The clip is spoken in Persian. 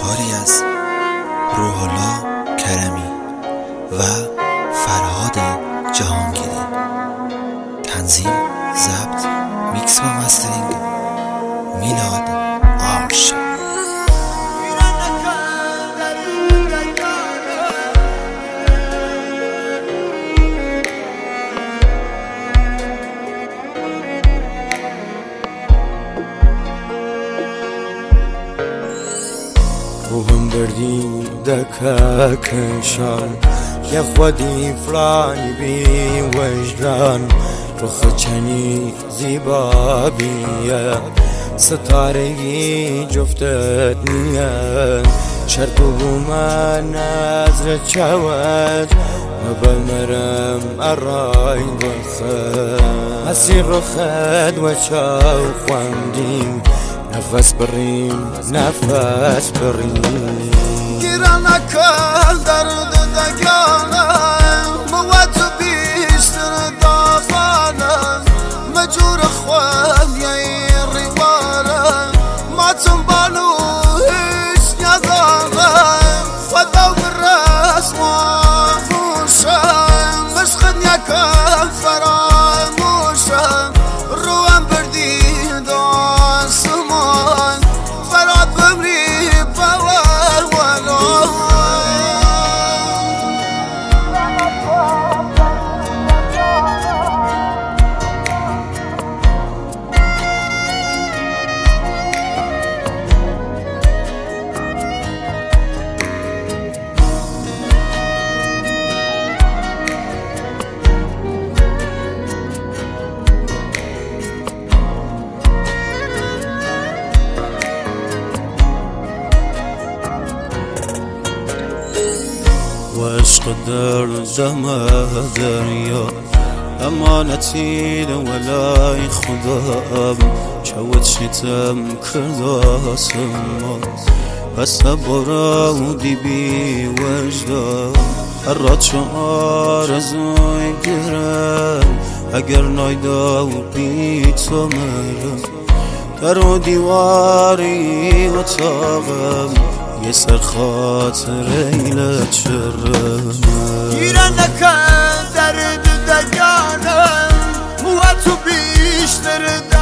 کاری از روح الله کرمی و فرهاد جهانگیری. تنظیم، ضبط، میکس و مسترینگ میلاد عاشق. روحم بردی دکا کنشان یا خودی فرانی بی وجدان رخ چنی زیبا بیه ستارگی جفتت نیه شرط و من نظر چود مبمرم الرای بخد هسی رخد و چاو خواندیم نفس بریم نفس بریم گیرانه کل درد دگانم موت بیشتر داغانم مجور خوال یه ریوارم ماتم بانو هیچ ندارم خدا برسم و خوشم مشقن یکم فراموشم روم بردی داستمان فراد بمری باور ولو وعشق دردم دریا امانتی ولا خدام شوت شتم کرداسم بس برودی بی وجدان الرد شعار زوی گرم اگر نایدا و بی تو مرم در و دیواری و تاغم یه سر خاطر ایلت شرم گیرانه کن درد دگانم موت بیشتر